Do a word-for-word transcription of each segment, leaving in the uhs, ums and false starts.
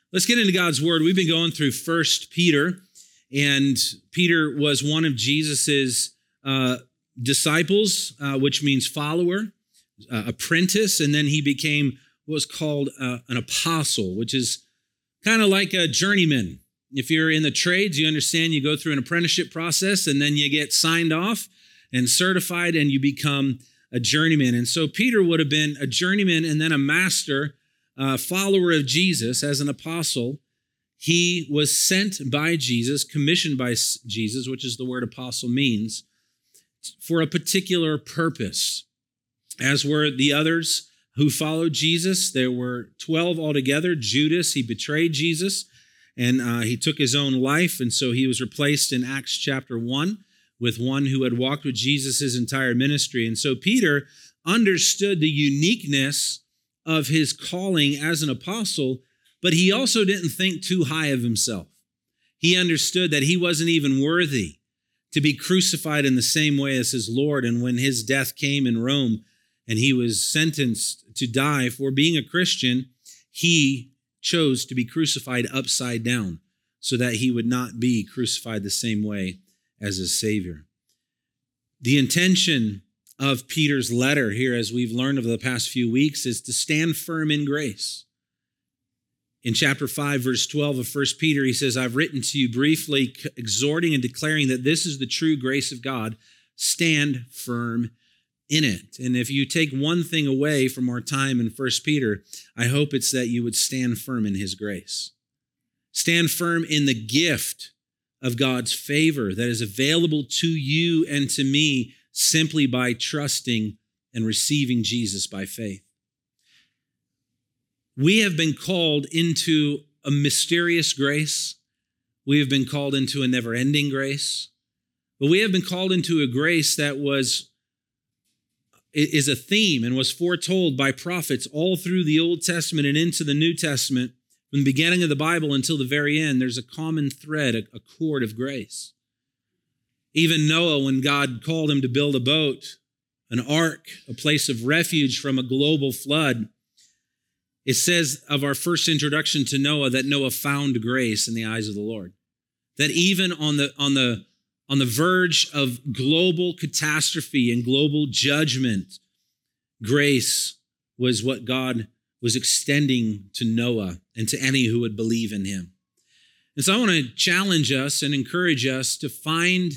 Let's get into God's word. We've been going through First Peter, and Peter was one of Jesus's uh, disciples, uh, which means follower, uh, apprentice, and then he became what was called uh, an apostle, which is kind of like a journeyman. If you're in the trades, you understand you go through an apprenticeship process, and then you get signed off and certified, and you become a journeyman. And so Peter would have been a journeyman and then a master Uh, follower of Jesus as an apostle. He was sent by Jesus, commissioned by Jesus, which is the word apostle means, for a particular purpose. As were the others who followed Jesus, there were twelve altogether. Judas, he betrayed Jesus, and uh, he took his own life, and so he was replaced in Acts chapter one with one who had walked with Jesus his entire ministry. And so Peter understood the uniqueness of his calling as an apostle, but he also didn't think too high of himself. He understood that he wasn't even worthy to be crucified in the same way as his Lord. And when his death came in Rome and he was sentenced to die for being a Christian, he chose to be crucified upside down so that he would not be crucified the same way as his Savior. The intention of Peter's letter here, as we've learned over the past few weeks, is to stand firm in grace. In chapter five, verse twelve of First Peter, he says, I've written to you briefly, exhorting and declaring that this is the true grace of God. Stand firm in it. And if you take one thing away from our time in First Peter, I hope it's that you would stand firm in his grace. Stand firm in the gift of God's favor that is available to you and to me simply by trusting and receiving Jesus by faith. We have been called into a mysterious grace. We have been called into a never-ending grace. But we have been called into a grace that was is a theme and was foretold by prophets all through the Old Testament and into the New Testament. From the beginning of the Bible until the very end, there's a common thread, a, a cord of grace. Even Noah, when God called him to build a boat, an ark, a place of refuge from a global flood, it says of our first introduction to Noah that Noah found grace in the eyes of the Lord. That even on the, on the, on the verge of global catastrophe and global judgment, grace was what God was extending to Noah and to any who would believe in him. And so I want to challenge us and encourage us to find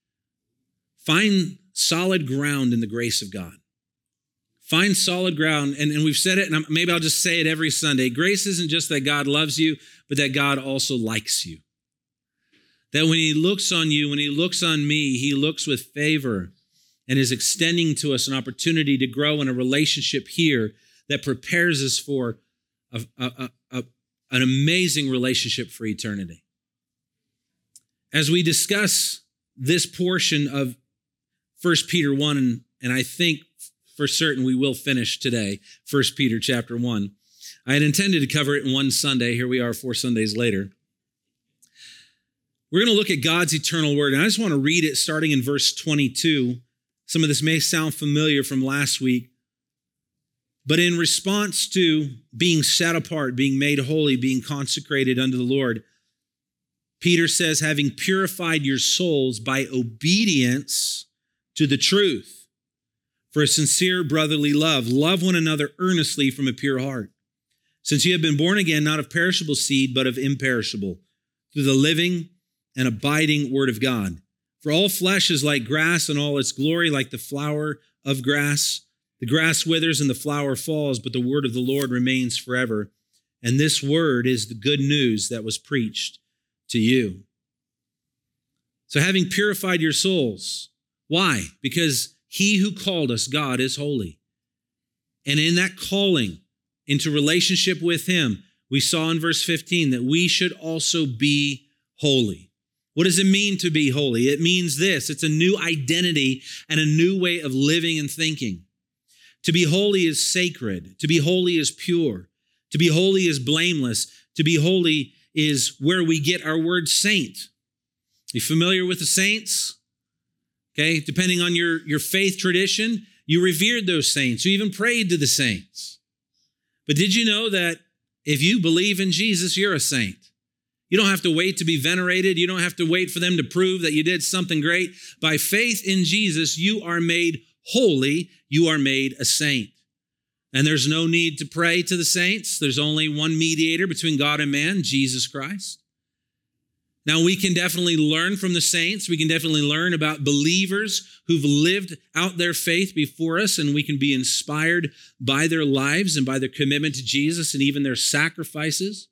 Find solid ground in the grace of God. Find solid ground, and, and we've said it, and maybe I'll just say it every Sunday. Grace isn't just that God loves you, but that God also likes you. That when he looks on you, when he looks on me, he looks with favor and is extending to us an opportunity to grow in a relationship here that prepares us for a, a, a, a, an amazing relationship for eternity. As we discuss this portion of First Peter one, and, and I think for certain we will finish today, First Peter chapter one. I had intended to cover it in one Sunday. Here we are four Sundays later. We're going to look at God's eternal word, and I just want to read it starting in verse twenty-two. Some of this may sound familiar from last week, but in response to being set apart, being made holy, being consecrated unto the Lord, Peter says, having purified your souls by obedience to the truth, for a sincere brotherly love. Love one another earnestly from a pure heart, since you have been born again, not of perishable seed, but of imperishable, through the living and abiding word of God. For all flesh is like grass, and all its glory like the flower of grass. The grass withers and the flower falls, but the word of the Lord remains forever. And this word is the good news that was preached to you. So having purified your souls, why? Because he who called us, God, is holy. And in that calling into relationship with him, we saw in verse fifteen that we should also be holy. What does it mean to be holy? It means this. It's a new identity and a new way of living and thinking. To be holy is sacred. To be holy is pure. To be holy is blameless. To be holy is where we get our word saint. You familiar with the saints? Okay, depending on your, your faith tradition, you revered those saints. You even prayed to the saints. But did you know that If you believe in Jesus, you're a saint. You don't have to wait to be venerated. You don't have to wait for them to prove that you did something great. By faith in Jesus, you are made holy. You are made a saint. And there's no need to pray to the saints. There's only one mediator between God and man, Jesus Christ. Now, we can definitely learn from the saints. We can definitely learn about believers who've lived out their faith before us, and we can be inspired by their lives and by their commitment to Jesus and even their sacrifices.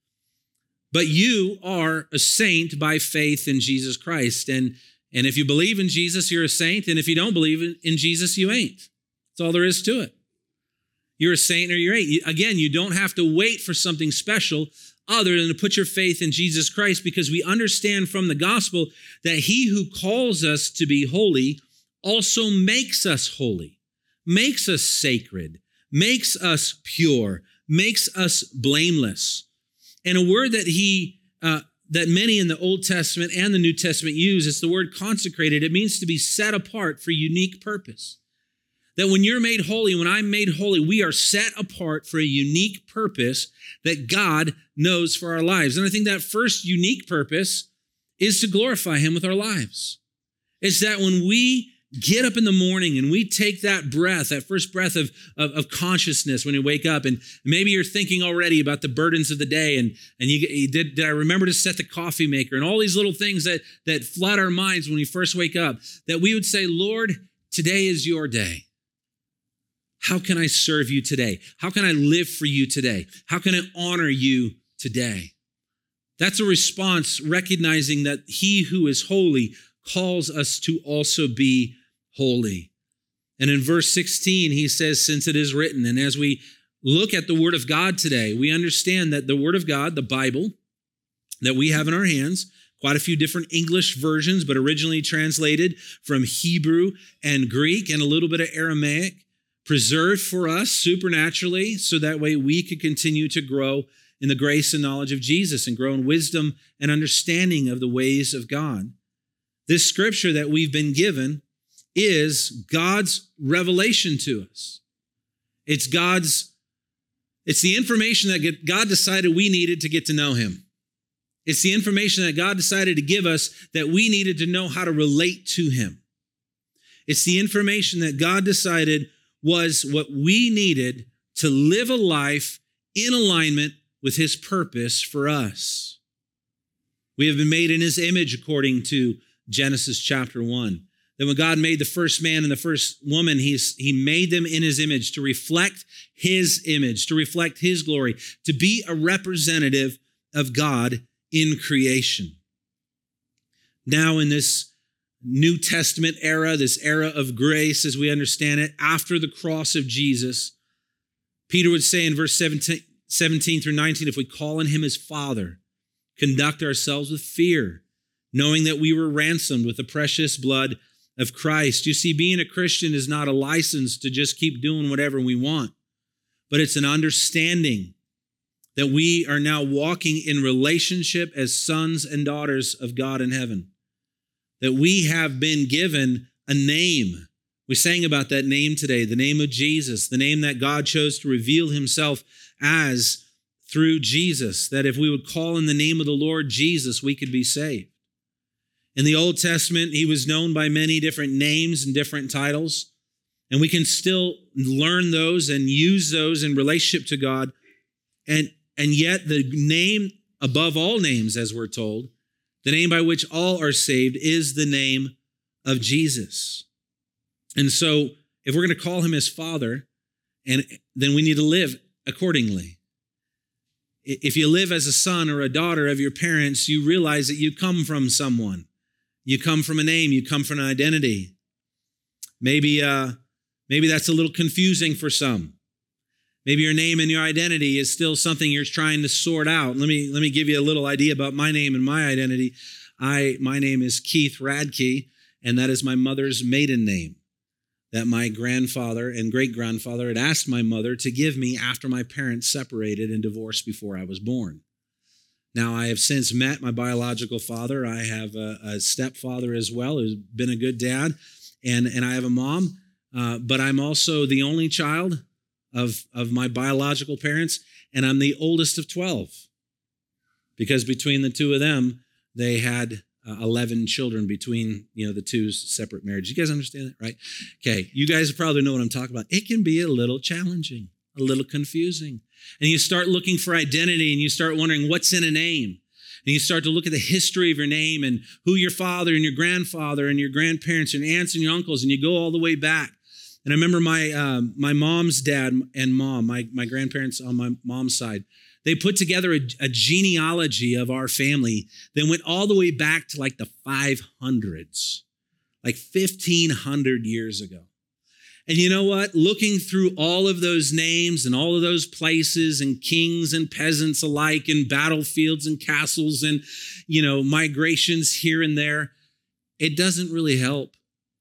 But you are a saint by faith in Jesus Christ. And, and if you believe in Jesus, you're a saint. And if you don't believe in, in Jesus, you ain't. That's all there is to it. You're a saint or you ain't. Again, you don't have to wait for something special other than to put your faith in Jesus Christ, because we understand from the gospel that he who calls us to be holy also makes us holy, makes us sacred, makes us pure, makes us blameless. And a word that he, uh, that many in the Old Testament and the New Testament use is the word consecrated. It means to be set apart for unique purpose. That when you're made holy, when I'm made holy, we are set apart for a unique purpose that God knows for our lives. And I think that first unique purpose is to glorify him with our lives. It's that when we get up in the morning and we take that breath, that first breath of, of, of consciousness when you wake up, and maybe you're thinking already about the burdens of the day, and, and you, you did, did I remember to set the coffee maker, and all these little things that, that flood our minds when we first wake up, that we would say, Lord, today is your day. How can I serve you today? How can I live for you today? How can I honor you today? That's a response recognizing that he who is holy calls us to also be holy. And in verse sixteen, he says, since it is written, and as we look at the word of God today, we understand that the word of God, the Bible, that we have in our hands, quite a few different English versions, but originally translated from Hebrew and Greek and a little bit of Aramaic, preserved for us supernaturally so that way we could continue to grow in the grace and knowledge of Jesus and grow in wisdom and understanding of the ways of God. This scripture that we've been given is God's revelation to us. It's God's, it's the information that God decided we needed to get to know him. It's the information that God decided to give us that we needed to know how to relate to him. It's the information that God decided was what we needed to live a life in alignment with his purpose for us. We have been made in his image according to Genesis chapter one. That when God made the first man and the first woman, he's, he made them in his image to reflect his image, to reflect his glory, to be a representative of God in creation. Now in this New Testament era, this era of grace as we understand it, after the cross of Jesus, Peter would say in verse seventeen, seventeen through nineteen, if we call on him as Father, conduct ourselves with fear, knowing that we were ransomed with the precious blood of Christ. You see, being a Christian is not a license to just keep doing whatever we want, but it's an understanding that we are now walking in relationship as sons and daughters of God in heaven. That we have been given a name. We sang about that name today, the name of Jesus, the name that God chose to reveal himself as through Jesus, that if we would call in the name of the Lord Jesus, we could be saved. In the Old Testament, he was known by many different names and different titles, and we can still learn those and use those in relationship to God. And, and yet the name above all names, as we're told, the name by which all are saved is the name of Jesus. And so if we're going to call him as Father, and then we need to live accordingly. If you live as a son or a daughter of your parents, you realize that you come from someone. You come from a name. You come from an identity. Maybe, uh, maybe that's a little confusing for some. Maybe your name and your identity is still something you're trying to sort out. Let me, let me give you a little idea about my name and my identity. I, my name is Keith Radke, and that is my mother's maiden name that my grandfather and great-grandfather had asked my mother to give me after my parents separated and divorced before I was born. Now, I have since met my biological father. I have a, a stepfather as well who's been a good dad, and, and I have a mom, uh, but I'm also the only child of, of my biological parents, and I'm the oldest of twelve. Because between the two of them, they had uh, eleven children between, you know, the two separate marriages. You guys understand that, right? Okay, you guys probably know what I'm talking about. It can be a little challenging, a little confusing. And you start looking for identity and you start wondering what's in a name. And you start to look at the history of your name and who your father and your grandfather and your grandparents and aunts and your uncles, and you go all the way back. And I remember my um, my mom's dad and mom, my, my grandparents on my mom's side, they put together a, a genealogy of our family that went all the way back to like the five hundreds, like fifteen hundred years ago. And you know what? Looking through all of those names and all of those places and kings and peasants alike and battlefields and castles and, you know, migrations here and there, it doesn't really help.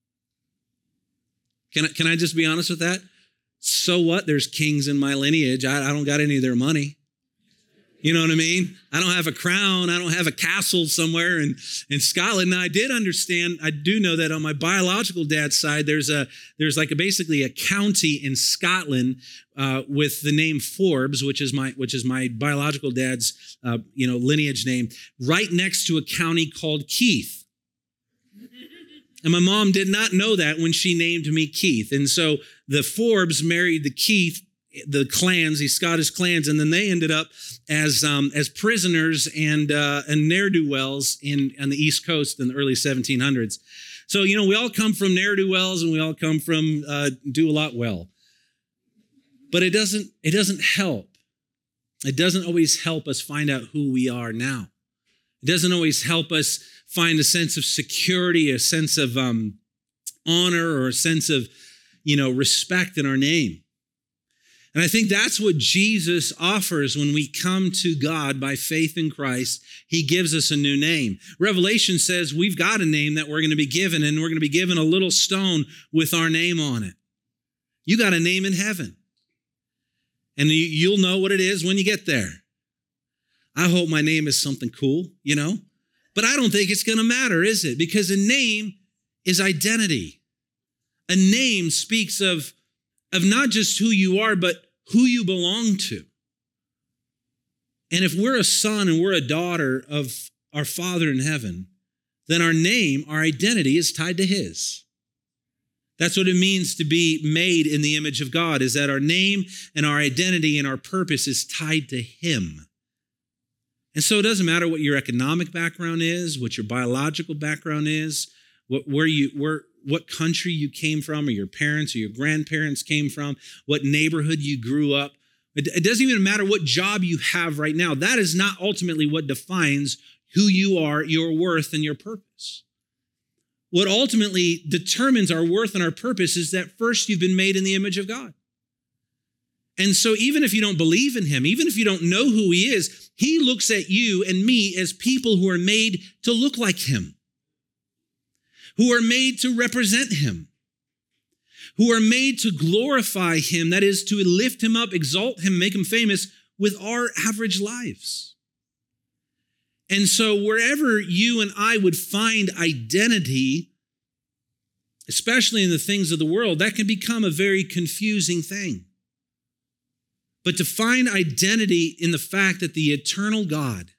Can I, can I just be honest with that? So what? There's kings in my lineage. I, I don't got any of their money. You know what I mean? I don't have a crown. I don't have a castle somewhere in, in Scotland. Now, I did understand, I do know that on my biological dad's side, there's a there's like a basically a county in Scotland uh, with the name Forbes, which is my which is my biological dad's uh, you know lineage name, right next to a county called Keith. And my mom did not know that when she named me Keith. And so the Forbes married the Keith, the clans, these Scottish clans, and then they ended up as um, as prisoners and uh, and ne'er-do-wells in on the East Coast in the early seventeen hundreds. So, you know, we all come from ne'er-do-wells and we all come from uh, do-a-lot-well. But it doesn't it doesn't help. It doesn't always help us find out who we are now. It doesn't always help us find a sense of security, a sense of um, honor, or a sense of, you know, respect in our name. And I think that's what Jesus offers when we come to God by faith in Christ. He gives us a new name. Revelation says we've got a name that we're going to be given, and we're going to be given a little stone with our name on it. You got a name in heaven. And you'll know what it is when you get there. I hope my name is something cool, you know? But I don't think it's going to matter, is it? Because a name is identity. A name speaks of of not just who you are, but who you belong to. And if we're a son and we're a daughter of our Father in heaven, then our name, our identity is tied to his. That's what it means to be made in the image of God, is that our name and our identity and our purpose is tied to him. And so it doesn't matter what your economic background is, what your biological background is, what, where you, where, what country you came from, or your parents or your grandparents came from, what neighborhood you grew up. It, it doesn't even matter what job you have right now. That is not ultimately what defines who you are, your worth, and your purpose. What ultimately determines our worth and our purpose is that first you've been made in the image of God. And so even if you don't believe in him, even if you don't know who he is, he looks at you and me as people who are made to look like him, who are made to represent him, who are made to glorify him, that is, to lift him up, exalt him, make him famous with our average lives. And so wherever you and I would find identity, especially in the things of the world, that can become a very confusing thing. But to find identity in the fact that the eternal God,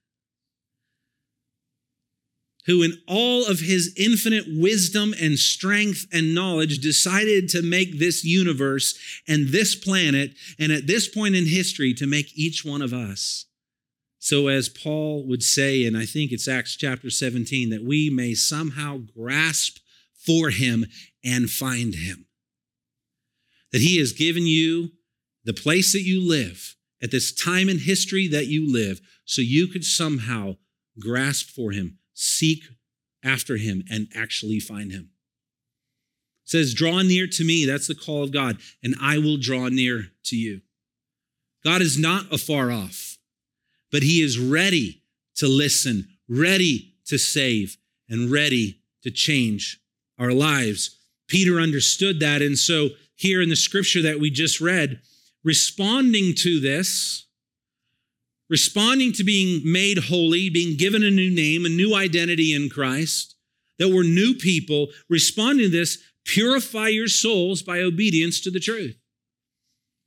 who in all of his infinite wisdom and strength and knowledge decided to make this universe and this planet, and at this point in history to make each one of us. So as Paul would say, and I think it's Acts chapter seventeen, that we may somehow grasp for him and find him. That he has given you the place that you live at this time in history that you live, so you could somehow grasp for him, seek after him, and actually find him. It says, draw near to me, that's the call of God, and I will draw near to you. God is not afar off, but he is ready to listen, ready to save, and ready to change our lives. Peter understood that, and so here in the scripture that we just read, responding to this, responding to being made holy, being given a new name, a new identity in Christ, that we're new people, responding to this, purify your souls by obedience to the truth.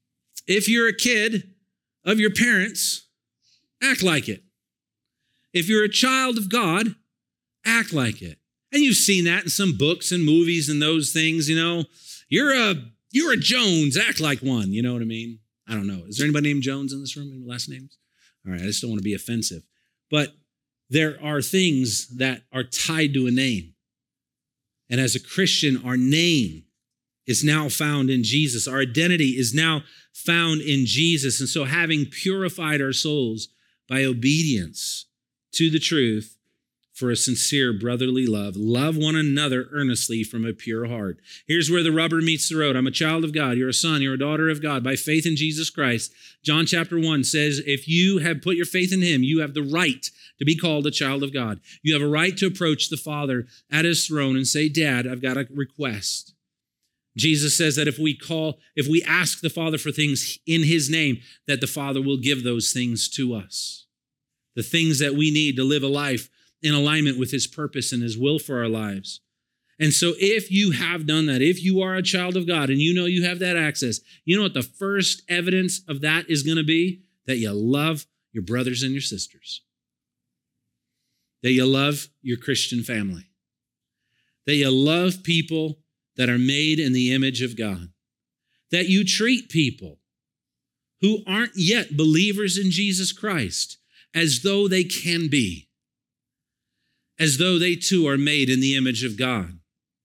If you're a kid of your parents, act like it. If you're a child of God, act like it. And you've seen that in some books and movies and those things, you know. You're a you're a Jones, act like one, you know what I mean? I don't know. Is there anybody named Jones in this room? Any last names? All right, I just don't want to be offensive. But there are things that are tied to a name. And as a Christian, our name is now found in Jesus. Our identity is now found in Jesus. And so having purified our souls by obedience to the truth for a sincere brotherly love, love one another earnestly from a pure heart. Here's where the rubber meets the road. I'm a child of God. You're a son. You're a daughter of God by faith in Jesus Christ. John chapter one says, if you have put your faith in him, you have the right to be called a child of God. You have a right to approach the Father at his throne and say, Dad, I've got a request. Jesus says that if we call, if we ask the Father for things in his name, that the Father will give those things to us. The things that we need to live a life in alignment with his purpose and his will for our lives. And so if you have done that, if you are a child of God and you know you have that access, you know what the first evidence of that is going to be? That you love your brothers and your sisters. That you love your Christian family. That you love people that are made in the image of God. That you treat people who aren't yet believers in Jesus Christ as though they can be. As though they too are made in the image of God.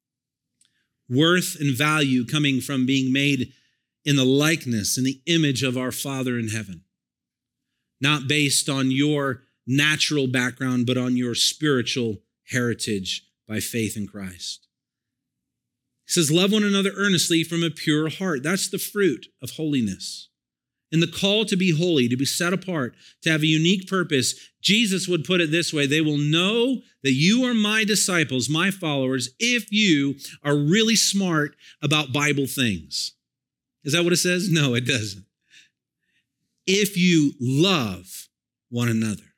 Worth and value coming from being made in the likeness and the image of our Father in heaven. Not based on your natural background, but on your spiritual heritage by faith in Christ. He says, love one another earnestly from a pure heart. That's the fruit of holiness. And the call to be holy, to be set apart, to have a unique purpose, Jesus would put it this way: they will know that you are my disciples, my followers, if you are really smart about Bible things. Is that what it says? No, it doesn't. If you love one another.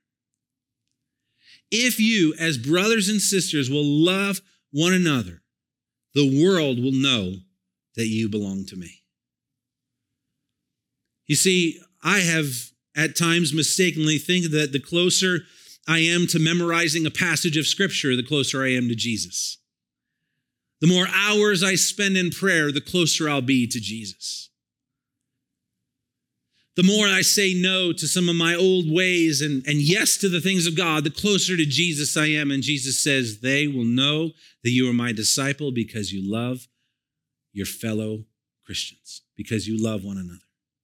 If you, as brothers and sisters, will love one another, the world will know that you belong to me. You see, I have at times mistakenly think that the closer I am to memorizing a passage of Scripture, the closer I am to Jesus. The more hours I spend in prayer, the closer I'll be to Jesus. The more I say no to some of my old ways and, and yes to the things of God, the closer to Jesus I am. And Jesus says, they will know that you are my disciple because you love your fellow Christians, because you love one another.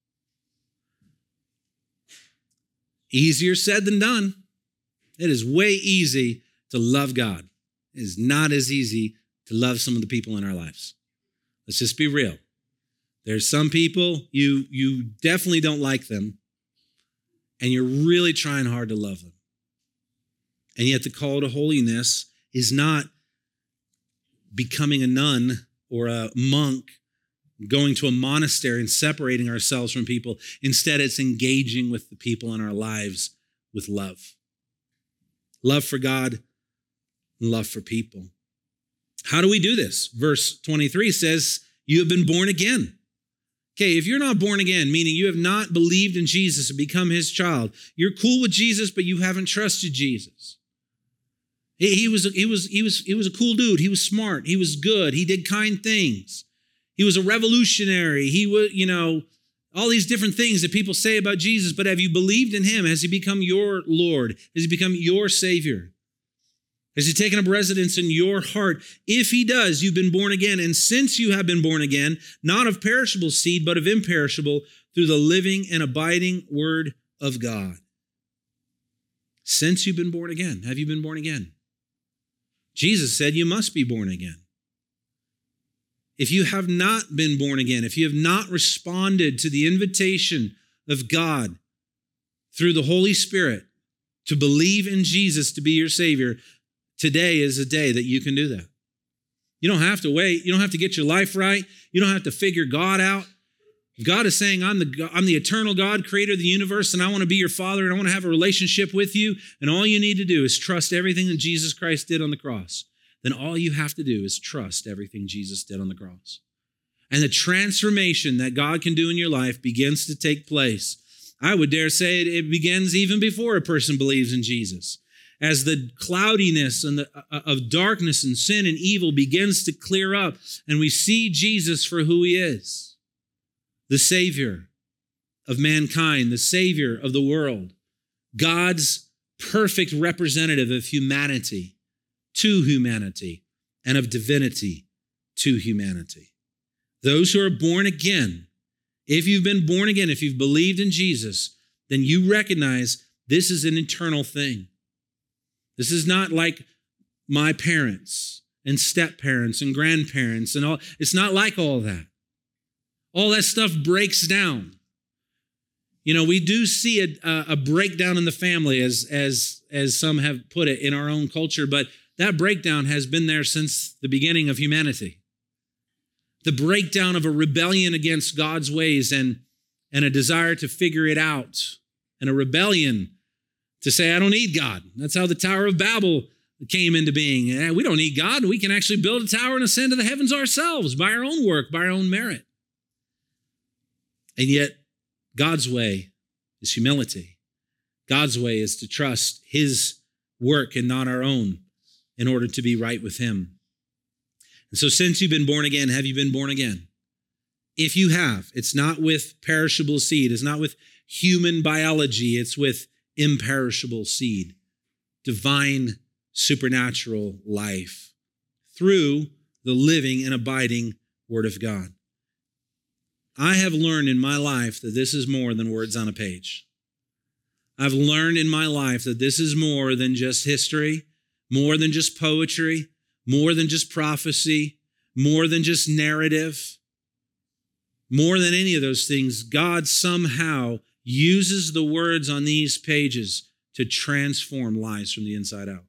Easier said than done. It is way easy to love God. It is not as easy to love some of the people in our lives. Let's just be real. There's some people, you, you definitely don't like them, and you're really trying hard to love them. And yet the call to holiness is not becoming a nun or a monk, going to a monastery and separating ourselves from people. Instead, it's engaging with the people in our lives with love. Love for God and love for people. How do we do this? Verse twenty-three says, you have been born again. Okay, if you're not born again, meaning you have not believed in Jesus and become his child, you're cool with Jesus, but you haven't trusted Jesus. He, he, was, he, was, he, was, he was a cool dude. He was smart. He was good. He did kind things. He was a revolutionary. He was, you know, all these different things that people say about Jesus, but have you believed in him? Has he become your Lord? Has he become your Savior? Has he taken up residence in your heart? If he does, you've been born again. And since you have been born again, not of perishable seed, but of imperishable, through the living and abiding word of God. Since you've been born again, have you been born again? Jesus said you must be born again. If you have not been born again, if you have not responded to the invitation of God through the Holy Spirit to believe in Jesus to be your Savior, today is a day that you can do that. You don't have to wait. You don't have to get your life right. You don't have to figure God out. God is saying, I'm the, I'm the eternal God, creator of the universe, and I want to be your Father, and I want to have a relationship with you, and all you need to do is trust everything that Jesus Christ did on the cross. Then all you have to do is trust everything Jesus did on the cross. and the transformation that God can do in your life begins to take place. I would dare say it, it begins even before a person believes in Jesus. As the cloudiness and the, uh, of darkness and sin and evil begins to clear up, and we see Jesus for who he is, the Savior of mankind, the Savior of the world, God's perfect representative of humanity to humanity and of divinity to humanity. Those who are born again, if you've been born again, if you've believed in Jesus, then you recognize this is an eternal thing. This is not like my parents and step-parents and grandparents and all. It's not like all that. All that stuff breaks down. You know, we do see a, a breakdown in the family, as, as, as some have put it in our own culture, but that breakdown has been there since the beginning of humanity. The breakdown of a rebellion against God's ways and, and a desire to figure it out, and a rebellion to say, I don't need God. That's how the Tower of Babel came into being. Yeah, we don't need God. We can actually build a tower and ascend to the heavens ourselves by our own work, by our own merit. And yet, God's way is humility. God's way is to trust his work and not our own in order to be right with him. And so since you've been born again, have you been born again? If you have, it's not with perishable seed. It's not with human biology. It's with imperishable seed, divine supernatural life through the living and abiding Word of God. I have learned in my life that this is more than words on a page. I've learned in my life that this is more than just history, more than just poetry, more than just prophecy, more than just narrative, more than any of those things. God somehow uses the words on these pages to transform lives from the inside out.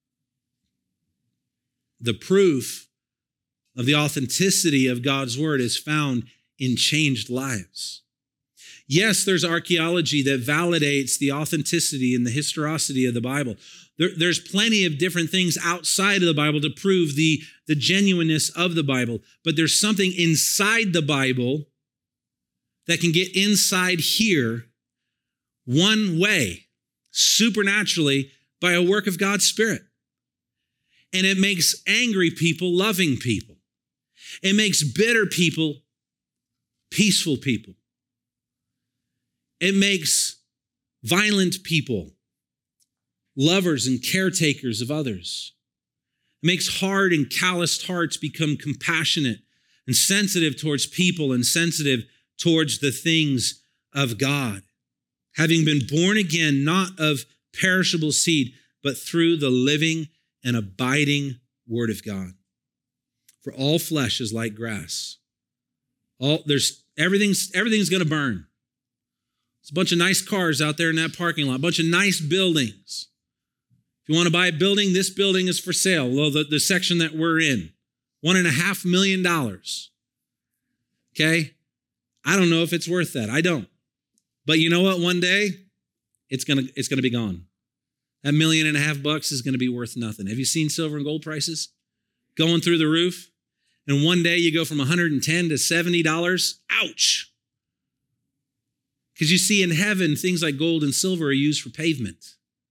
The proof of the authenticity of God's word is found in changed lives. Yes, there's archaeology that validates the authenticity and the historicity of the Bible. There, there's plenty of different things outside of the Bible to prove the, the genuineness of the Bible. But there's something inside the Bible that can get inside here one way, supernaturally, by a work of God's Spirit. And it makes angry people loving people. It makes bitter people peaceful people. It makes violent people lovers and caretakers of others. It makes hard and calloused hearts become compassionate and sensitive towards people and sensitive towards the things of God. Having been born again, not of perishable seed, but through the living and abiding Word of God. For all flesh is like grass. All there's everything's everything's going to burn. There's a bunch of nice cars out there in that parking lot, a bunch of nice buildings. If you want to buy a building, this building is for sale. Well, the, the section that we're in, one and a half million dollars. Okay? I don't know if it's worth that. I don't. But you know what? One day, it's gonna it's gonna be gone. That million and a half bucks is gonna be worth nothing. Have you seen silver and gold prices going through the roof? And one day you go from one hundred ten to seventy dollars. Ouch! Because you see, in heaven, things like gold and silver are used for pavement.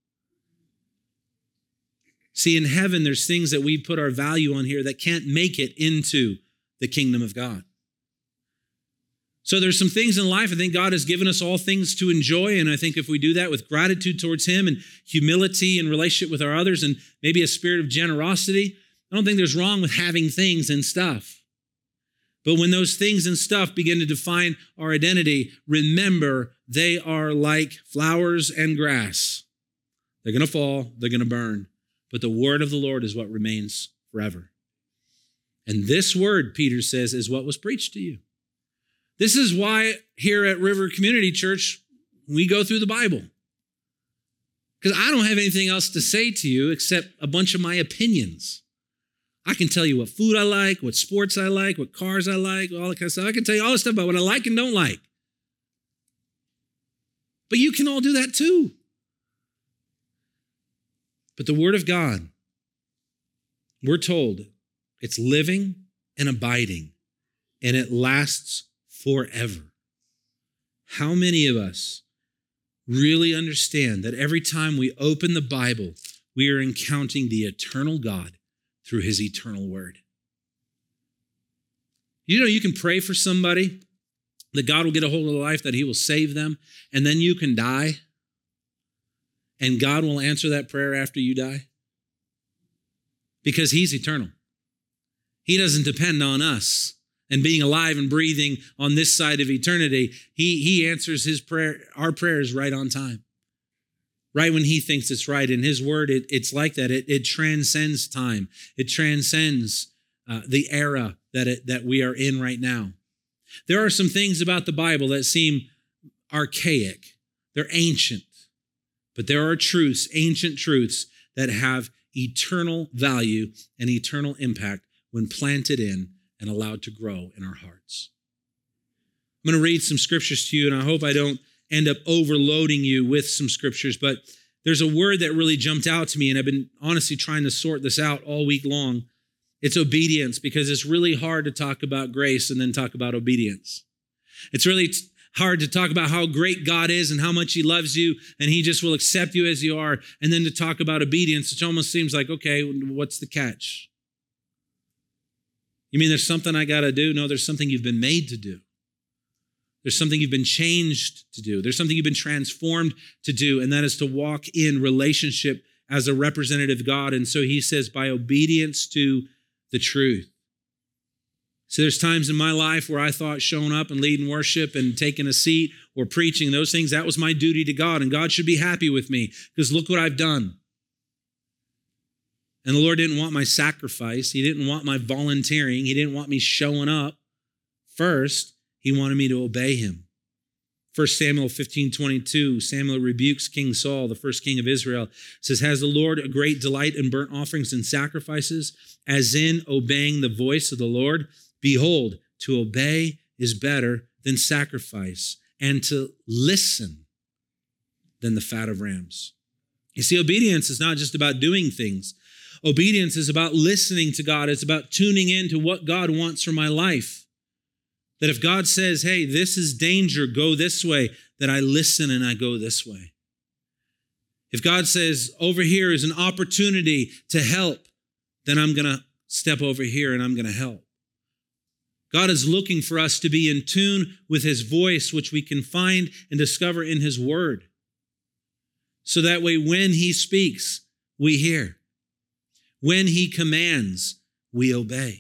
See, in heaven, there's things that we put our value on here that can't make it into the kingdom of God. So there's some things in life I think God has given us all things to enjoy, and I think if we do that with gratitude towards him and humility and relationship with our others and maybe a spirit of generosity, I don't think there's wrong with having things and stuff. But when those things and stuff begin to define our identity, remember they are like flowers and grass. They're going to fall, they're going to burn. But the word of the Lord is what remains forever. And this word, Peter says, is what was preached to you. This is why here at River Community Church, we go through the Bible. Because I don't have anything else to say to you except a bunch of my opinions. I can tell you what food I like, what sports I like, what cars I like, all that kind of stuff. I can tell you all this stuff about what I like and don't like. But you can all do that too. But the Word of God, we're told it's living and abiding and it lasts forever. How many of us really understand that every time we open the Bible, we are encountering the eternal God through his eternal word? You know, you can pray for somebody that God will get a hold of their life, that he will save them, and then you can die, and God will answer that prayer after you die because he's eternal. He doesn't depend on us and being alive and breathing on this side of eternity. He, he answers his prayer, our prayers right on time, right when he thinks it's right. In his word, it, it's like that. It, it transcends time. It transcends uh, the era that it, that we are in right now. There are some things about the Bible that seem archaic. They're ancient, but there are truths, ancient truths that have eternal value and eternal impact when planted in and allowed to grow in our hearts. I'm going to read some scriptures to you, and I hope I don't end up overloading you with some scriptures, but there's a word that really jumped out to me, and I've been honestly trying to sort this out all week long. It's obedience, because it's really hard to talk about grace and then talk about obedience. It's really t- hard to talk about how great God is and how much he loves you and he just will accept you as you are, and then to talk about obedience, it almost seems like, okay, what's the catch? You mean there's something I got to do? No, there's something you've been made to do. There's something you've been changed to do. There's something you've been transformed to do, and that is to walk in relationship as a representative of God. And so he says, by obedience to the truth. So there's times in my life where I thought showing up and leading worship and taking a seat or preaching, those things, that was my duty to God, and God should be happy with me because look what I've done. And the Lord didn't want my sacrifice. He didn't want my volunteering. He didn't want me showing up. First, he wanted me to obey him. First Samuel fifteen twenty-two, Samuel rebukes King Saul, the first king of Israel. It says, has the Lord a great delight in burnt offerings and sacrifices, as in obeying the voice of the Lord? Behold, to obey is better than sacrifice, and to listen than the fat of rams. You see, obedience is not just about doing things. Obedience is about listening to God. It's about tuning in to what God wants for my life. That if God says, hey, this is danger, go this way, that I listen and I go this way. If God says, over here is an opportunity to help, then I'm going to step over here and I'm going to help. God is looking for us to be in tune with his voice, which we can find and discover in his word. So that way, when he speaks, we hear. When he commands, we obey.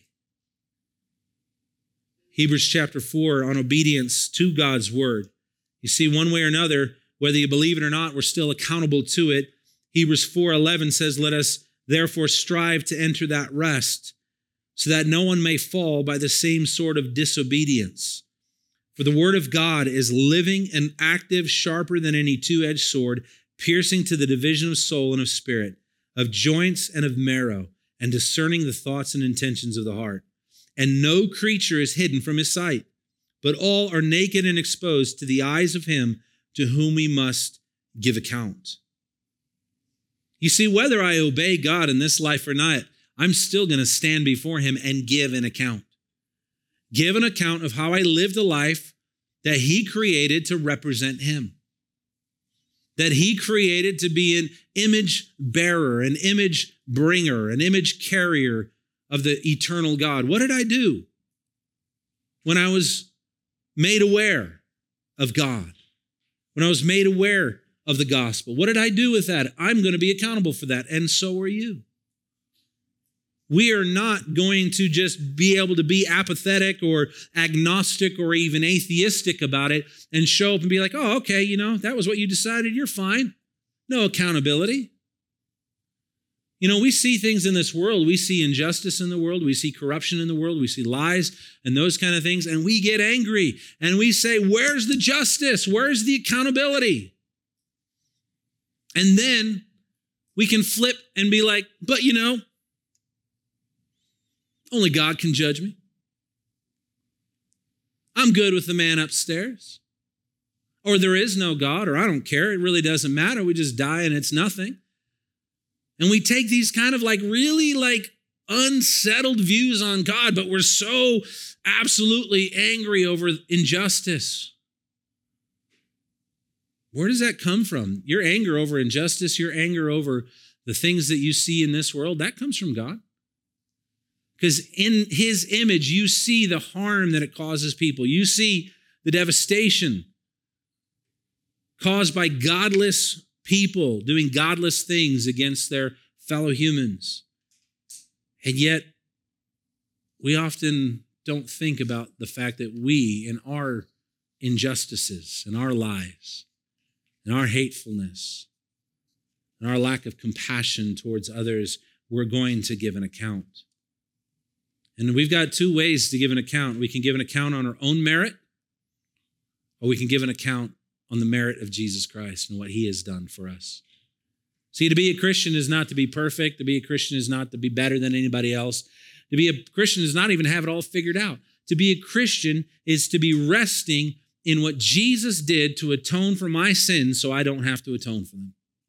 Hebrews chapter four on obedience to God's word. You see, one way or another, whether you believe it or not, we're still accountable to it. Hebrews four eleven says, let us therefore strive to enter that rest, so that no one may fall by the same sort of disobedience. For the word of God is living and active, sharper than any two-edged sword, piercing to the division of soul and of spirit, of joints and of marrow, and discerning the thoughts and intentions of the heart. And no creature is hidden from his sight, but all are naked and exposed to the eyes of him to whom we must give account. You see, whether I obey God in this life or not, I'm still going to stand before him and give an account. Give an account of how I lived the life that he created to represent him. That he created to be an image bearer, an image bringer, an image carrier of the eternal God. What did I do when I was made aware of God? When I was made aware of the gospel? What did I do with that? I'm going to be accountable for that, and so are you. We are not going to just be able to be apathetic or agnostic or even atheistic about it and show up and be like, oh, okay, you know, that was what you decided, you're fine. No accountability. You know, we see things in this world. We see injustice in the world. We see corruption in the world. We see lies and those kind of things. And we get angry and we say, where's the justice? Where's the accountability? And then we can flip and be like, but you know, only God can judge me. I'm good with the man upstairs. Or there is no God, or I don't care. It really doesn't matter. We just die and it's nothing. And we take these kind of like really like unsettled views on God, but we're so absolutely angry over injustice. Where does that come from? Your anger over injustice, your anger over the things that you see in this world, that comes from God. Because in his image, you see the harm that it causes people. You see the devastation caused by godless people doing godless things against their fellow humans. And yet, we often don't think about the fact that we, in our injustices, in our lies, in our hatefulness, in our lack of compassion towards others, we're going to give an account. And we've got two ways to give an account. We can give an account on our own merit, or we can give an account on the merit of Jesus Christ and what he has done for us. See, to be a Christian is not to be perfect. To be a Christian is not to be better than anybody else. To be a Christian is not even have it all figured out. To be a Christian is to be resting in what Jesus did to atone for my sins so I don't have to atone for them.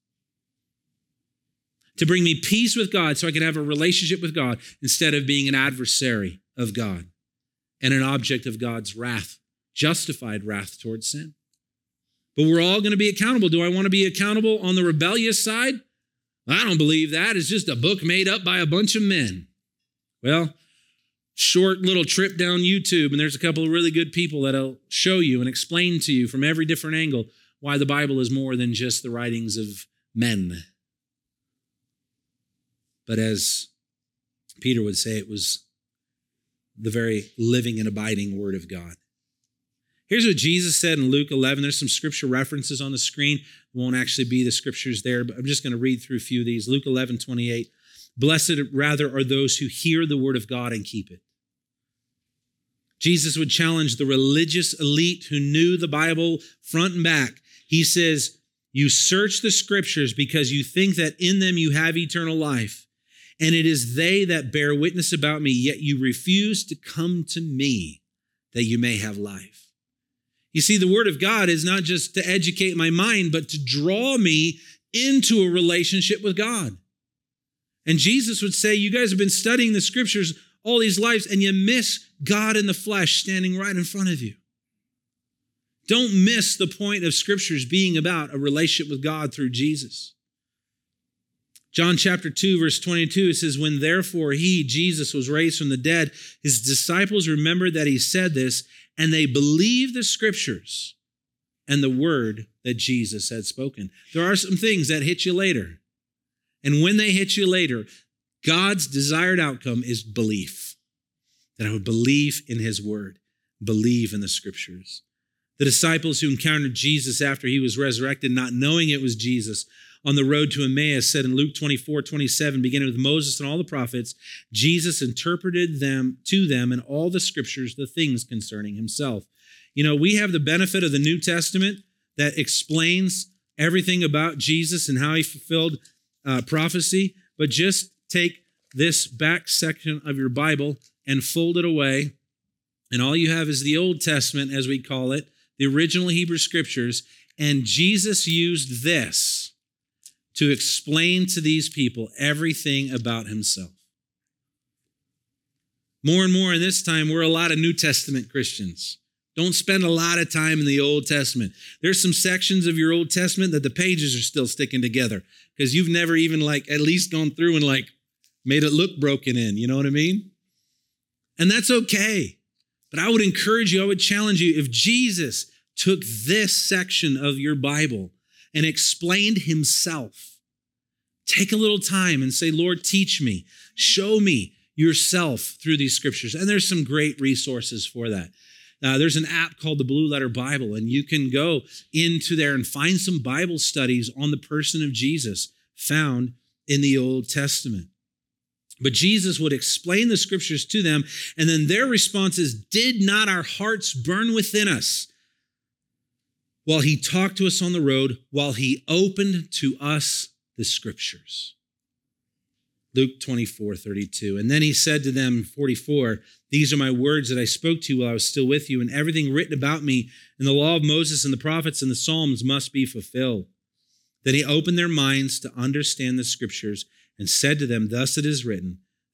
To bring me peace with God so I can have a relationship with God instead of being an adversary of God and an object of God's wrath, justified wrath towards sin. But we're all going to be accountable. Do I want to be accountable on the rebellious side? I don't believe that. It's just a book made up by a bunch of men. Well, short little trip down YouTube, and there's a couple of really good people that'll show you and explain to you from every different angle why the Bible is more than just the writings of men. But as Peter would say, it was the very living and abiding Word of God. Here's what Jesus said in Luke eleven. There's some scripture references on the screen. It won't actually be the scriptures there, but I'm just going to read through a few of these. Luke eleven twenty-eight. Blessed rather are those who hear the word of God and keep it. Jesus would challenge the religious elite who knew the Bible front and back. He says, you search the scriptures because you think that in them you have eternal life. And it is they that bear witness about me, yet you refuse to come to me that you may have life. You see, the word of God is not just to educate my mind, but to draw me into a relationship with God. And Jesus would say, you guys have been studying the scriptures all these lives, and you miss God in the flesh standing right in front of you. Don't miss the point of scriptures being about a relationship with God through Jesus. John chapter two, verse twenty-two, it says, when therefore he, Jesus, was raised from the dead, his disciples remembered that he said this, and they believed the scriptures and the word that Jesus had spoken. There are some things that hit you later. And when they hit you later, God's desired outcome is belief. That I would believe in his word, believe in the scriptures. The disciples who encountered Jesus after he was resurrected, not knowing it was Jesus, on the road to Emmaus, said in Luke twenty-four twenty-seven, beginning with Moses and all the prophets, Jesus interpreted them to them in all the scriptures, the things concerning himself. You know, we have the benefit of the New Testament that explains everything about Jesus and how he fulfilled uh, prophecy, but just take this back section of your Bible and fold it away, and all you have is the Old Testament, as we call it, the original Hebrew scriptures, and Jesus used this to explain to these people everything about himself. More and more in this time, we're a lot of New Testament Christians. Don't spend a lot of time in the Old Testament. There's some sections of your Old Testament that the pages are still sticking together because you've never even like at least gone through and like made it look broken in. You know what I mean? And that's okay. But I would encourage you, I would challenge you, if Jesus took this section of your Bible and explained himself, take a little time and say, Lord, teach me, show me yourself through these scriptures. And there's some great resources for that. Uh, there's an app called the Blue Letter Bible, and you can go into there and find some Bible studies on the person of Jesus found in the Old Testament. But Jesus would explain the scriptures to them, and then their response is, did not our hearts burn within us while he talked to us on the road, while he opened to us the scriptures? Luke twenty-four thirty-two. And then he said to them, forty-four, these are my words that I spoke to you while I was still with you, and everything written about me in the law of Moses and the prophets and the Psalms must be fulfilled. Then he opened their minds to understand the scriptures and said to them, thus it is written,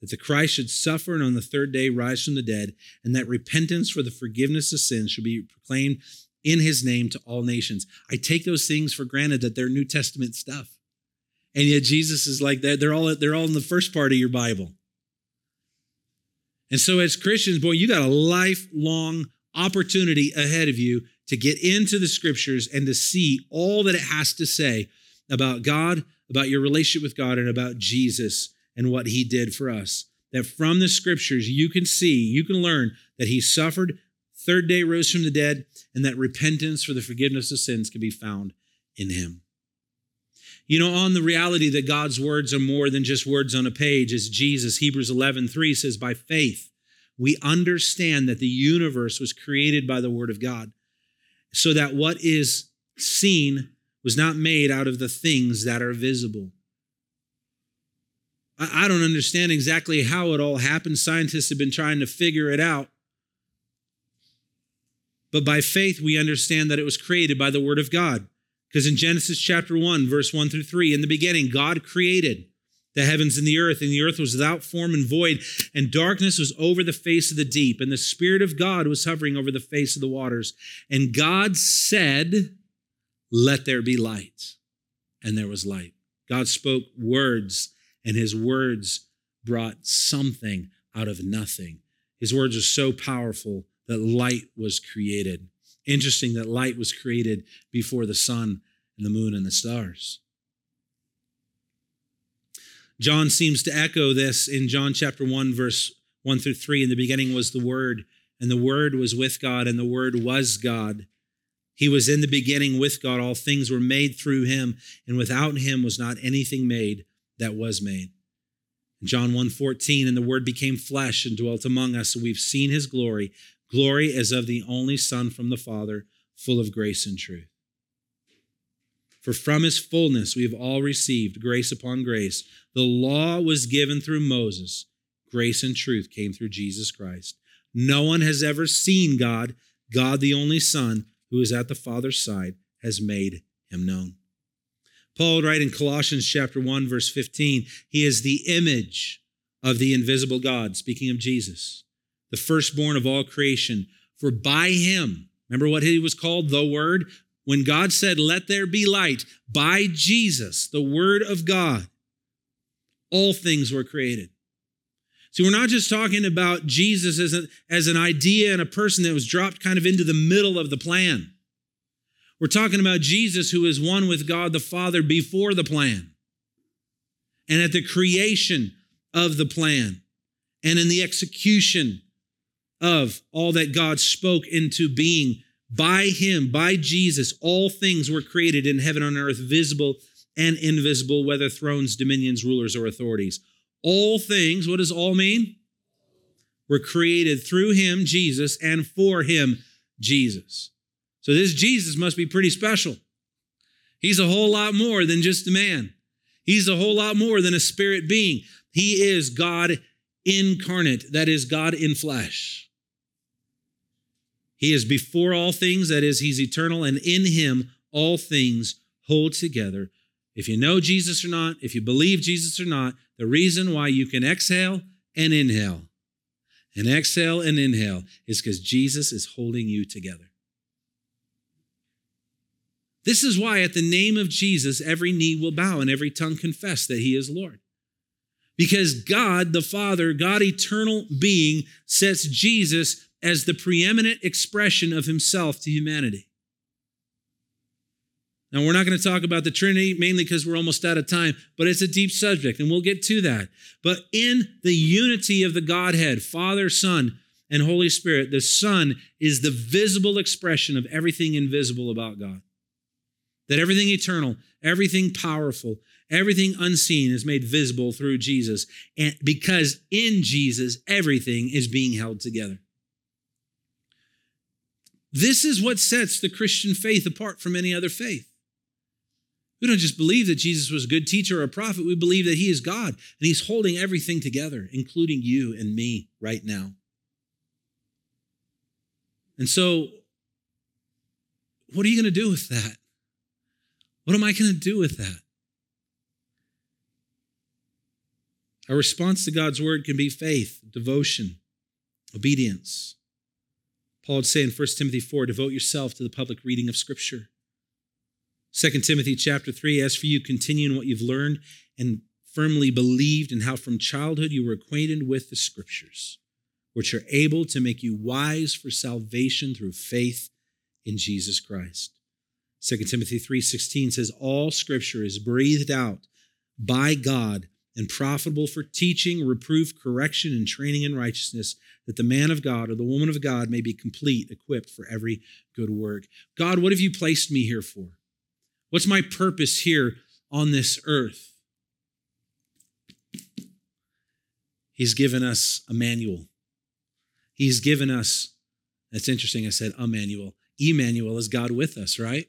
that the Christ should suffer and on the third day rise from the dead, and that repentance for the forgiveness of sins should be proclaimed in his name to all nations. I take those things for granted that they're New Testament stuff. And yet Jesus is like that. They're all, they're all in the first part of your Bible. And so as Christians, boy, you got a lifelong opportunity ahead of you to get into the scriptures and to see all that it has to say about God, about your relationship with God, and about Jesus and what he did for us. That from the scriptures, you can see, you can learn that he suffered, third day rose from the dead, and that repentance for the forgiveness of sins can be found in him. You know, on the reality that God's words are more than just words on a page, as Jesus, Hebrews eleven three says, by faith, we understand that the universe was created by the word of God, so that what is seen was not made out of the things that are visible. I don't understand exactly how it all happened. Scientists have been trying to figure it out. But by faith, we understand that it was created by the word of God. Because in Genesis chapter one, verse one through three, in the beginning, God created the heavens and the earth, and the earth was without form and void, and darkness was over the face of the deep, and the Spirit of God was hovering over the face of the waters. And God said, let there be light. And there was light. God spoke words, and his words brought something out of nothing. His words are so powerful that light was created. Interesting that light was created before the sun and the moon and the stars. John seems to echo this in John chapter one, verse one through three. In the beginning was the Word, and the Word was with God, and the Word was God. He was in the beginning with God. All things were made through him, and without him was not anything made that was made. In John one fourteen, and the Word became flesh and dwelt among us, and we've seen his glory, glory as of the only Son from the Father, full of grace and truth. For from his fullness we have all received grace upon grace. The law was given through Moses. Grace and truth came through Jesus Christ. No one has ever seen God. God, the only Son, who is at the Father's side, has made him known. Paul would write in Colossians chapter one, verse fifteen, he is the image of the invisible God, speaking of Jesus, the firstborn of all creation. For by him, remember what he was called? The Word. When God said, let there be light, by Jesus, the Word of God, all things were created. See, we're not just talking about Jesus as, a, as an idea and a person that was dropped kind of into the middle of the plan. We're talking about Jesus, who is one with God the Father before the plan, and at the creation of the plan, and in the execution of all that God spoke into being. By him, by Jesus, all things were created in heaven and earth, visible and invisible, whether thrones, dominions, rulers, or authorities. All things, what does all mean? Were created through him, Jesus, and for him, Jesus. So this Jesus must be pretty special. He's a whole lot more than just a man. He's a whole lot more than a spirit being. He is God incarnate, that is, God in flesh. He is before all things, that is, he's eternal, and in him all things hold together. If you know Jesus or not, if you believe Jesus or not, the reason why you can exhale and inhale, and exhale and inhale, is because Jesus is holding you together. This is why at the name of Jesus, every knee will bow and every tongue confess that he is Lord. Because God, the Father, God eternal being, sets Jesus as the preeminent expression of himself to humanity. Now, we're not going to talk about the Trinity, mainly because we're almost out of time, but it's a deep subject, and we'll get to that. But in the unity of the Godhead, Father, Son, and Holy Spirit, the Son is the visible expression of everything invisible about God. That everything eternal, everything powerful, everything unseen is made visible through Jesus, and because in Jesus, everything is being held together. This is what sets the Christian faith apart from any other faith. We don't just believe that Jesus was a good teacher or a prophet. We believe that he is God, and he's holding everything together, including you and me right now. And so, what are you going to do with that? What am I going to do with that? Our response to God's word can be faith, devotion, obedience. Paul would say in First Timothy four, devote yourself to the public reading of Scripture. Second Timothy chapter three, as for you, continue in what you've learned and firmly believed, and how from childhood you were acquainted with the Scriptures, which are able to make you wise for salvation through faith in Jesus Christ. Second Timothy three sixteen says, all Scripture is breathed out by God and profitable for teaching, reproof, correction, and training in righteousness, that the man of God or the woman of God may be complete, equipped for every good work. God, what have you placed me here for? What's my purpose here on this earth? He's given us a manual. He's given us, that's interesting, I said Emmanuel. Emmanuel is God with us, right?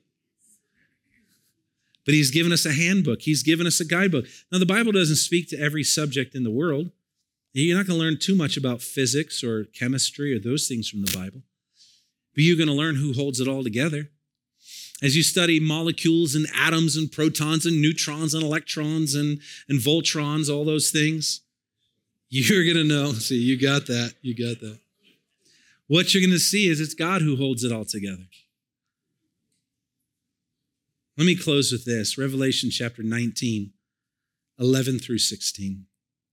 But he's given us a handbook. He's given us a guidebook. Now, the Bible doesn't speak to every subject in the world. You're not going to learn too much about physics or chemistry or those things from the Bible. But you're going to learn who holds it all together. As you study molecules and atoms and protons and neutrons and electrons and, and voltrons, all those things, you're going to know. See, you got that. You got that. What you're going to see is it's God who holds it all together. Let me close with this. Revelation chapter nineteen, eleven through sixteen.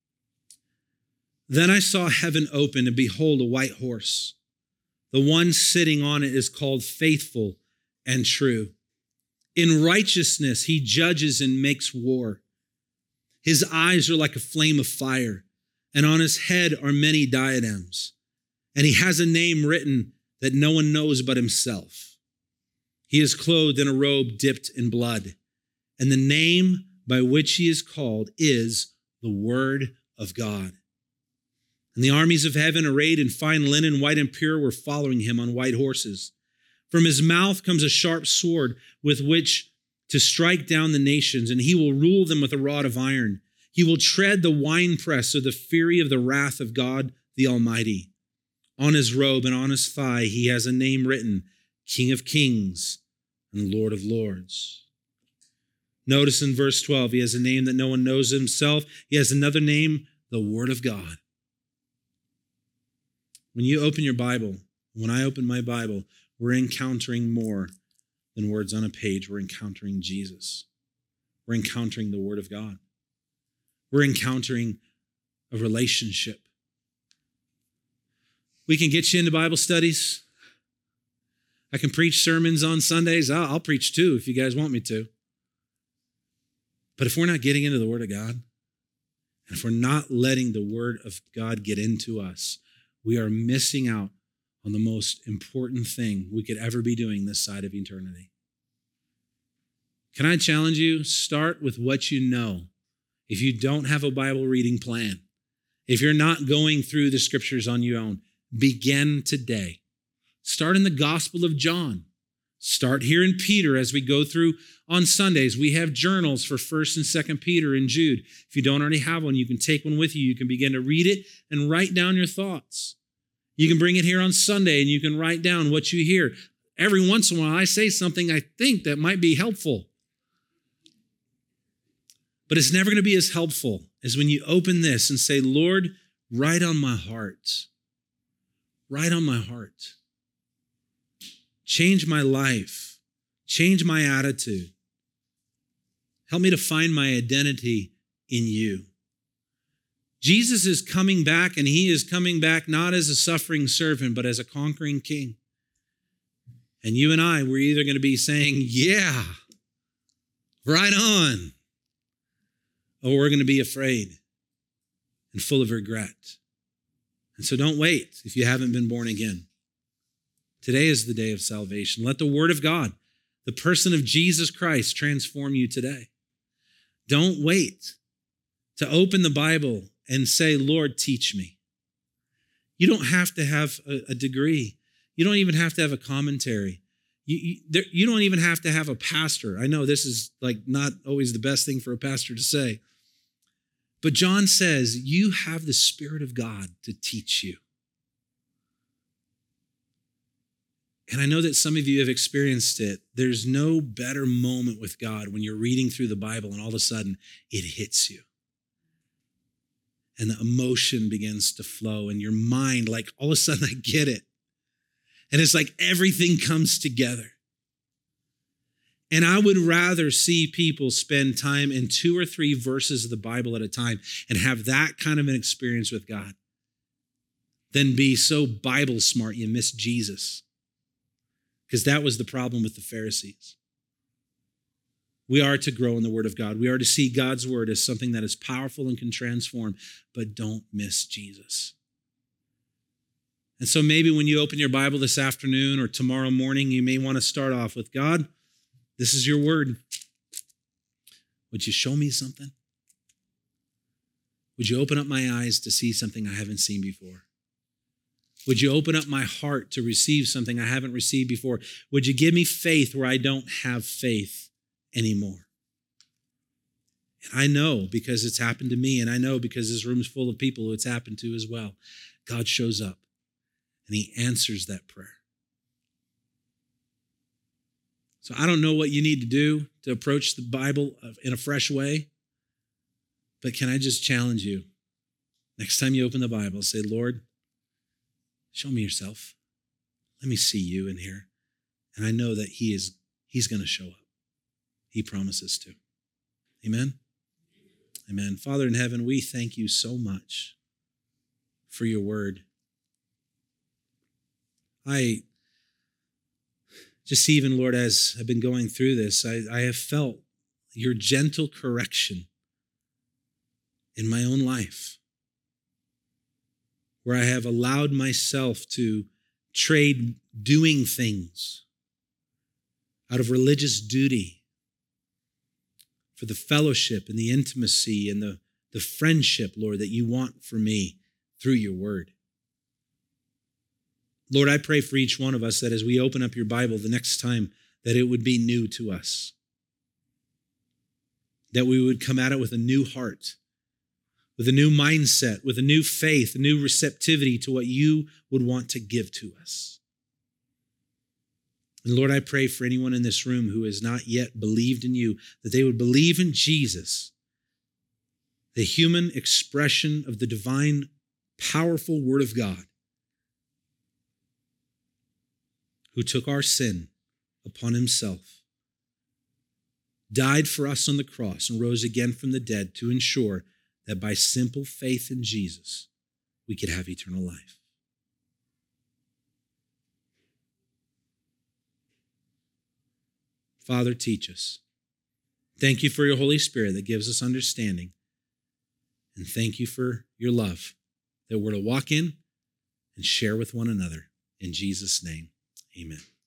Then I saw heaven open, and behold, a white horse. The one sitting on it is called Faithful and True. In righteousness he judges and makes war. His eyes are like a flame of fire, and on his head are many diadems. And he has a name written that no one knows but himself. He is clothed in a robe dipped in blood, and the name by which he is called is the Word of God. And the armies of heaven, arrayed in fine linen, white and pure, were following him on white horses. From his mouth comes a sharp sword with which to strike down the nations, and he will rule them with a rod of iron. He will tread the winepress of the fury of the wrath of God the Almighty. On his robe and on his thigh he has a name written, King of Kings and Lord of Lords. Notice in verse twelve, he has a name that no one knows himself. He has another name, the Word of God. When you open your Bible, when I open my Bible, we're encountering more than words on a page. We're encountering Jesus. We're encountering the Word of God. We're encountering a relationship. We can get you into Bible studies. I can preach sermons on Sundays. I'll, I'll preach too if you guys want me to. But if we're not getting into the Word of God, and if we're not letting the Word of God get into us, we are missing out on the most important thing we could ever be doing this side of eternity. Can I challenge you? Start with what you know. If you don't have a Bible reading plan, if you're not going through the Scriptures on your own, begin today. Start in the Gospel of John. Start here in Peter as we go through on Sundays. We have journals for First and Second Peter and Jude. If you don't already have one, you can take one with you. You can begin to read it and write down your thoughts. You can bring it here on Sunday and you can write down what you hear. Every once in a while, I say something I think that might be helpful. But it's never going to be as helpful as when you open this and say, Lord, write on my heart. Write on my heart. Change my life. Change my attitude. Help me to find my identity in you. Jesus is coming back, and he is coming back not as a suffering servant, but as a conquering king. And you and I, we're either going to be saying, yeah, right on, or we're going to be afraid and full of regret. And so don't wait if you haven't been born again. Today is the day of salvation. Let the Word of God, the person of Jesus Christ, transform you today. Don't wait to open the Bible and say, Lord, teach me. You don't have to have a, a degree. You don't even have to have a commentary. You, you, there, you don't even have to have a pastor. I know this is like not always the best thing for a pastor to say. But John says, you have the Spirit of God to teach you. And I know that some of you have experienced it. There's no better moment with God when you're reading through the Bible and all of a sudden it hits you. and the emotion begins to flow and your mind, like all of a sudden I get it. And it's like everything comes together. And I would rather see people spend time in two or three verses of the Bible at a time and have that kind of an experience with God than be so Bible smart you miss Jesus. Because that was the problem with the Pharisees. We are to grow in the Word of God. We are to see God's Word as something that is powerful and can transform, but don't miss Jesus. And so maybe when you open your Bible this afternoon or tomorrow morning, you may want to start off with, God, this is your Word. Would you show me something? Would you open up my eyes to see something I haven't seen before? Would you open up my heart to receive something I haven't received before? Would you give me faith where I don't have faith anymore? And I know because it's happened to me, and I know because this room's full of people who it's happened to as well. God shows up and he answers that prayer. So I don't know what you need to do to approach the Bible in a fresh way, but can I just challenge you? Next time you open the Bible, say, Lord, show me yourself. Let me see you in here. And I know that he is, he's going to show up. He promises to. Amen? Amen. Father in heaven, we thank you so much for your word. I just even, Lord, as I've been going through this, I, I have felt your gentle correction in my own life, where I have allowed myself to trade doing things out of religious duty for the fellowship and the intimacy and the, the friendship, Lord, that you want for me through your word. Lord, I pray for each one of us that as we open up your Bible the next time, that it would be new to us, that we would come at it with a new heart, with a new mindset, with a new faith, a new receptivity to what you would want to give to us. And Lord, I pray for anyone in this room who has not yet believed in you, that they would believe in Jesus, the human expression of the divine, powerful Word of God, who took our sin upon himself, died for us on the cross, and rose again from the dead to ensure that by simple faith in Jesus, we could have eternal life. Father, teach us. Thank you for your Holy Spirit that gives us understanding. And thank you for your love that we're to walk in and share with one another. In Jesus' name, amen.